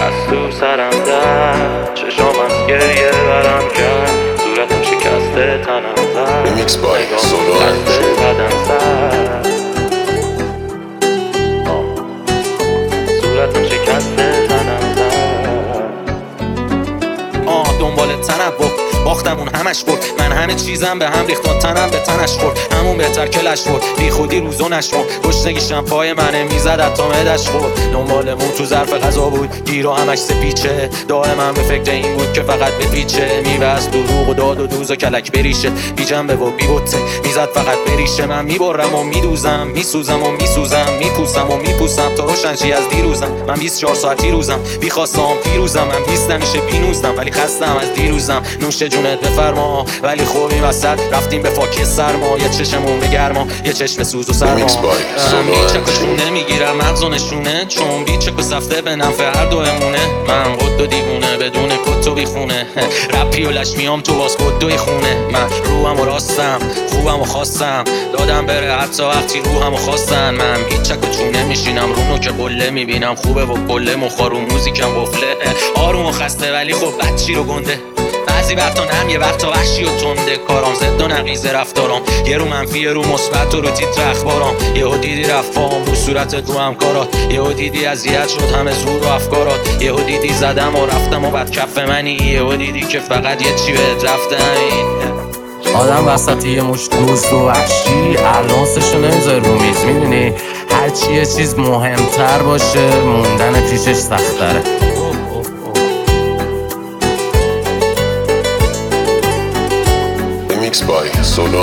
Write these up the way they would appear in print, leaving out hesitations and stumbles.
از تو سرم در چشام از گریه برم کرد، صورتم شکسته تنم زد، Remix by Solo خسته بدن زد، صورتم شکسته تنم زد. دنبال تنوع باختمون همش برد، من همه چیزم به هم ریخت، تنم به تنش خورد، همون بهتر کلش برد، بی خودی روزو نشمرد، گشنگیشم پای منه میزد حتی معدش خورد، دنبالمون تو ظرف غذا بود، گیر و همش سپیچه، دائما به فکر این بود که فقط بپیچه، میوه از دروغ و داد و دوز و کلک بریشه، بی جنبه و بی بوته، میزد فقط بریشه، من میبرم و میدوزم، میسوزم و میسوزم، میپوسم و میپوسم تا روشنشی از دیروزم، من 24 ساعتی روزم، بی خواستم پیروزم، من 20 همیشه بینوزم، ولی خستم از دیروزم، نوش جونت بفرما، ولی خوب این وسط رفتیم به فاک سرما، یه چشمون به گرما، یه چشم سوز و سرما، چکشون نمیگیرم مغزونشونه، چون بی چک و سفته به نفع هر دومونه، من قد و دیوونه بدون کت و بیخونه، رپی و لش میام تو باز قدوی خونه، من روحم و راستم خوبم و خواستم، دادم بره حتی وقتی روحم و خواستن، من هیچ چک و چونه میشینم رونو که قله میبینم خوبه و کله مخارو موزیکم قفله، آروم و خسته ولی خب بچی رو گنده، بعضی وقتا نم یه وقتا وحشی و تنده، کارام زد و نقیز رفتارام، یه رو منفی یه رو مثبت و رو تیتر اخبارام، یهو دیدی رفت فام رو صورتت رو همکارات، یهو دیدی اذیت شد همه زور و افکارات، یهو دیدی زدم و رفتم و بعد کف منی، یهو دیدی که فقط یه چی بهت رفته همین، آدم وسطی یه مشت دوست و وحشی الانسشو نمیذاره رو میز، میدونی هرچی یه چیز مهمتر باشه موندن پیشش سختره. Remix by Solo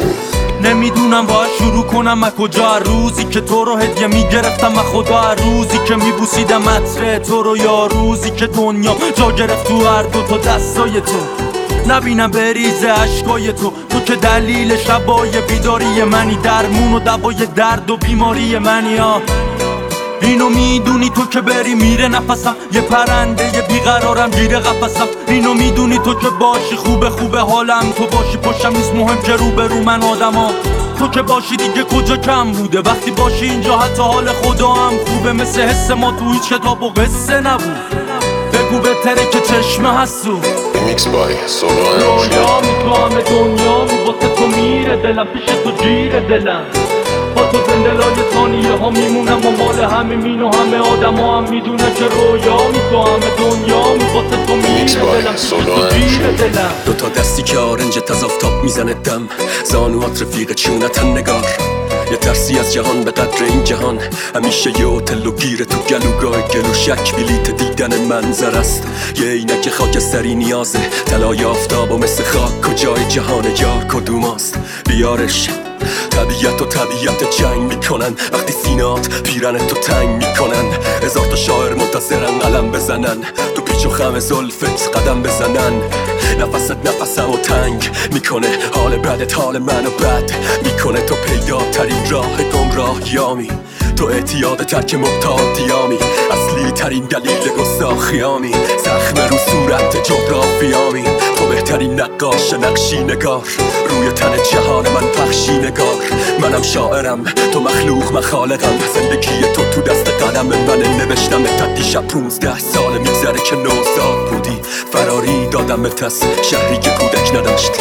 نمیدونم باید شروع کنم از کجا، روزی که تو رو هدیه میگرفتم از خدا، روزی که میبوسیدم عطر تو رو، یا روزی که دنیا جا گرفت تو هر دو تا دستای تو، نبینم بریزه عشقای تو، تو که دلیل شبای بیداری منی، درمون و دوای درد و بیماری منی ها. اینو میدونی تو که بری میره نفسم، یه پرنده یه بیقرارم گیره قفسم، اینو میدونی تو که باشی خوبه خوبه حالم، تو باشی پشتم نیست مهم که رو به رو من آدما، تو که باشی دیگه کجا کم بوده، وقتی باشی اینجا حتی حال خدا هم خوبه، مثل حس ما تو هیچ کتاب و قصه نبود، بگو بهتره که چشمه هستو. Remix by Solo رویا می تو همه دنیا می واسه تو میره دلم، پیش تو جیره دلم، با تو زنده لای ثانیه ها میمونم و مال همه مین و همه آدم ها هم میدونه که رویا می تو همه دنیا می واسه تو میره دلم، پیش تو جیره دلم. دوتا دستی که آرنجت از آفتاب میزنه دم، زانوات رفیق چونتن نگار، یه ترسی از جهان به قدر این جهان، همیشه یه هتل و گیره تو گلوگاه گلو شک بلیت دیدن منظر است، یه اینک خاکستری نیازه، طلای آفتاب و مثل خاک کجای جهان یار کدوماست، بیارش طبیعت و طبیعت جنگ میکنن، وقتی سینات پیرن تو تنگ میکنن، هزار تا شاعر منتظرن قلم بزنن، تو پیچ و خم زلفت قدم بزنن، نفست نفسم و تنگ میکنه، حال بدت حال منو بد میکنه، تو پیداترین راه گمراهیامی، تو اعتیاد ترک معتادیامی، اصلی ترین دلیل گستاخیامی، زخم رو صورت جغرافیامی، تو بهترین نقاش نقشی نگار، روی تن جهان من پخشی نگار، منم شاعرم تو مخلوق مخالقم، زندگی تو دست قلم من نوشتم، تا دیشب 15 سال میگذره که نوزاد بودی، فراری دادم به تس شهری که کودک نداشت.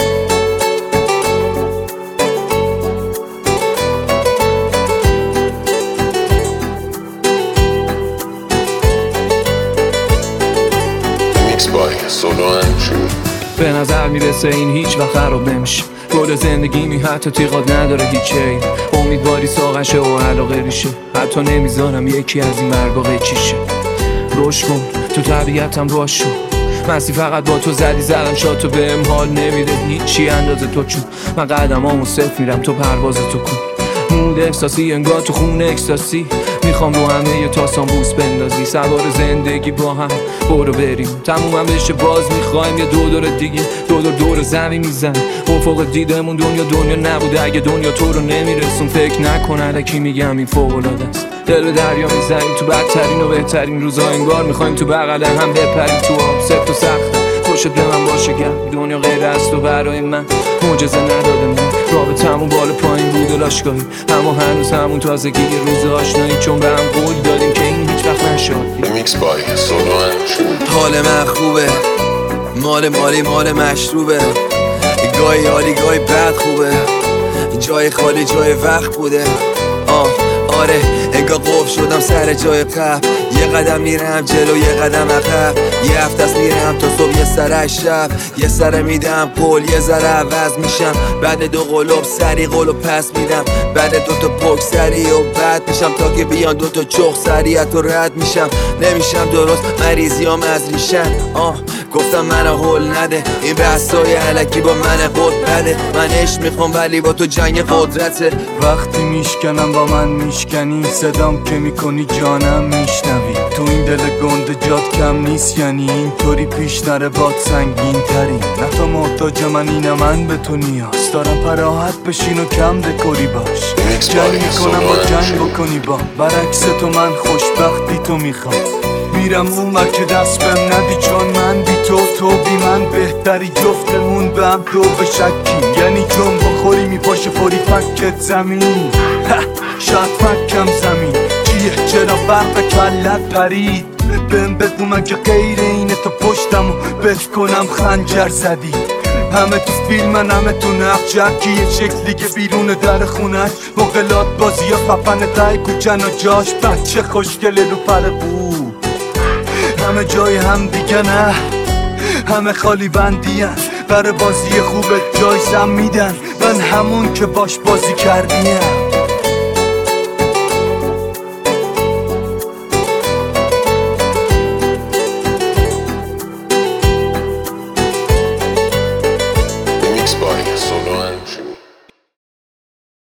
به نظر میرسه این هیچ وقت خراب نمیشه، گل زندگی می حتی تیغات نداره هیچ عیب، امیدواری ساقشه و علاقه ریشه، حتی نمیذارم یکی از این مرگا قیچیشه، روش کن تو طبیعتم باش شو، مستی فقط با تو زدی زدم شاد، تو بهم حال نمیده هیچی اندازه تو، چون من قدمامو صفر میرم تو پرواز تو کن، مود احساسی انگار تو خون اکستاسی، میخوام رو همه یه تاسان بوس بندازی، سوار زندگی با هم برو بریم، تمومم بشه باز میخوایم یه دور دیگه، دور زمین میزن، افق دیدمون دنیا نبوده، اگه دنیا تو رو نمیرسون فکر نکن الکی میگم این فوق العاده است، دل به دریا میزنیم تو بدترین و بهترین روزا، انگار میخوایم تو بغل هم بپریم تو آب، سفت و سخت خوشت به من باشه گرم، دنیا غیر از تو برای من معجزه نداده، من رابطمون بالا پایین بود و لاشگاهی، اما هنوز همون تازگی روز آشنایی، چون به هم قول دادیم که این هیچ وقت نشه. شاد. Mixed by سولوان. حال من خوبه، مال مالی مال مشروبه، گاهی حالی گاهی بد خوبه، جای خالی جای وقت بوده. آره انگار قفل شدم سر جای قبل، یه قدم میرم جلو یه قدم عقب، یه هفته است میرم تا صبح یه سر شب، یه سر میدم قول یه ذره عوض میشم، بعد دو قلوب سری قلو پس میدم، بعد دوتا پک سری و بعد میشم تا که بیان دوتا چخ سریعت و رد میشم، نمیشم درست مریضیام از ریشن. گفتم منو هول نده، این بحثای علکی با من قد بده، من عشق میخوام ولی با تو جنگ قدرته. وقتی میشکنم با من میشکنی، صدام که میکنی جانم میشنوی، تو این دل گنده جات کم نیست، یعنی اینطوری پیش نره باد سنگین تری، نه تا محتاج من اینه من به تو نیاز دارم، پراحت بشین و کم دکوری باش، جنگ میکنم با جنگ بکنی با برعکس تو من خوشبختی تو میخوام، میرم اون ور که دست بهم ندی، چون من بی تو بی من بهتری، جفتمون به هم دو به شکی، یعنی چون بخوری میپاشه فوری فکت زمین، شاید فکم زمین چیه چرا فرق کلت پرید، بهم بگو من که غیر اینه تا پشتمو بف کنم خنجر زدی، همه تو فیلمن همه تو نقشکی، یه شکلی که بیرون در خونش مقلات بازی یا خفن تای کوچن و جاش بچه خوشگله رو پر بود، همه جای هم دیگه نه، همه خالی بندی هن، برای بازی خوبت جایزم میدن، من همون که باش بازی کردیم.